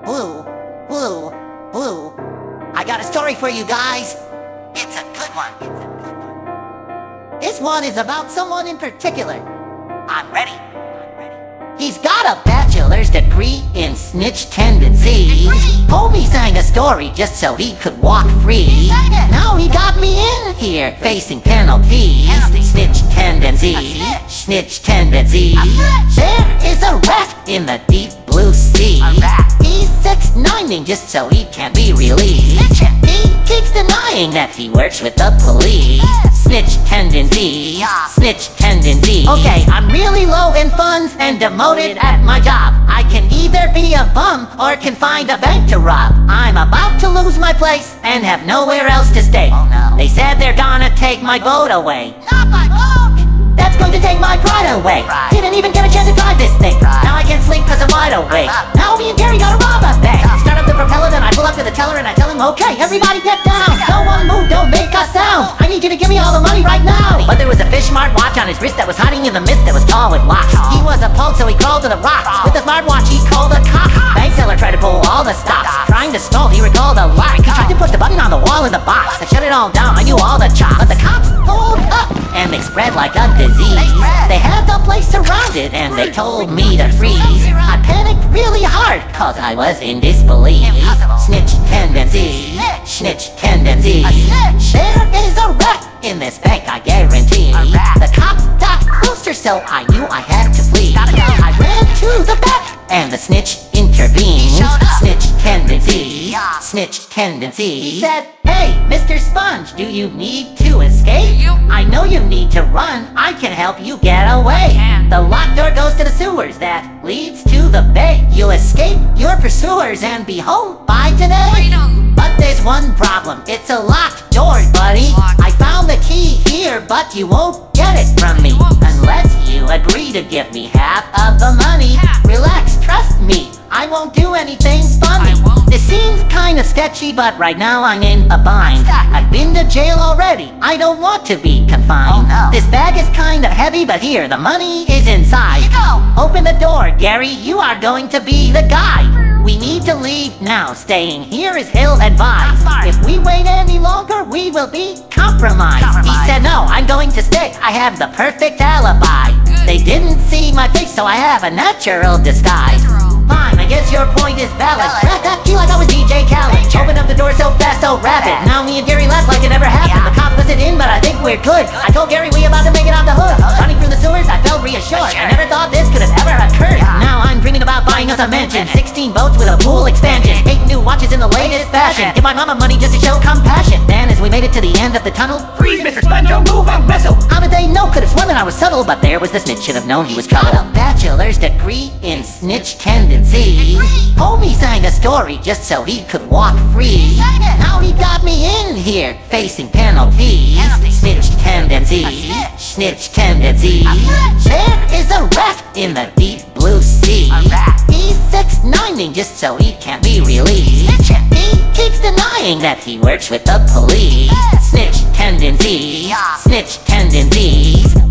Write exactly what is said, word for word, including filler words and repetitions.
Blue, blue, blue. I got a story for you guys. It's a good one. It's a good one. This one is about someone in particular. I'm ready. He's got a bachelor's degree in snitch tendencies. Homie sang a story just so he could walk free. Now he got me in here facing penalties. Snitch tendencies, snitch tendencies. There is a rat in the deep blue sea. He's six nining just so he can't be released. He keeps denying that he works with the police. Snitch tendencies, snitch tendencies. Okay, I'm really low in funds and demoted at my job. I can either be a bum or can find a bank to rob. I'm about to lose my place and have nowhere else to stay. Oh, no. They said they're gonna take my boat away. Not my boat! That's going to take my pride away. Pride. Didn't even get a chance to drive this thing. Pride. Now I can't sleep cause I'm wide awake. Now me and Gary gotta rob a bank. Start up the propeller, then I pull up to the teller and I tell him, okay, everybody get down. No one move, don't make a sound. I need you to give me all the money right now. But there was a fish smart watch on his wrist that was hiding in the mist that was tall with locks. He was appalled so he crawled to the rocks. With the smartwatch he called the cops. Bank teller tried to pull all the stops. Trying to stall, he recalled a lot. He tried to push the button on the wall in the box. I shut it all down, I knew all the chops. But the cops pulled up and they spread like a disease. They had the place surrounded and they told me to freeze. I panicked really hard cause I was in disbelief. Snitch tendencies, snitch tendencies. There is a rat in this bank, I guarantee. The cops got closer so I knew I had to flee. I ran to the back and the snitch intervened. Snitch tendencies, snitch tendencies. He said, hey, Mister Sponge, do you need to escape? I know you need to run, I can help you get away. The locked door goes to the sewers that leads to the bay. You'll escape your pursuers and be home by today. But there's one problem, it's a locked door, buddy. I found the key here, but you won't get it from me unless you agree to give me half of the money. Relax, trust me, I won't do anything funny. This seems kinda sketchy, but right now I'm in a bind. I've been to jail already, I don't want to be confined. This bag is kinda heavy, but here, the money is inside. Open the door, Gary, you are going to be the guy. We need to leave now, staying here is ill-advised. If we wait any longer, we will be compromised. He said no, I'm going to stay, I have the perfect alibi. They didn't see my face, so I have a natural disguise. Fine, I guess your point is valid. I feel like I was D J Khaled. Open up the door so fast, so rapid. Now me and Gary left like it never happened. The cops busted in, but I think we're good. I told Gary we about to make it out the hood. Running through the sewers, I felt reassured. I never thought this could have ever occurred. Now I'm dreaming about buying us a mansion. Sixteen boats with a pool expansion. Eight new watches in the latest fashion. Give my mama money just to show compassion. Then as we made it to the end of the tunnel, freeze, Mister Sponge, don't move, I'll wrestle. How did they know? Could have sworn that I was subtle, but there was the snitch. Should have known he was trouble. A bachelor's degree in snitch tendencies. Homie sang a story just so he could walk free. Now he got me in here facing penalties. Snitch tendencies, snitch tendencies. There is a rat in the deep blue sea. He's six nining just so he can't be released. He keeps denying that he works with the police. Snitch tendencies, snitch tendencies.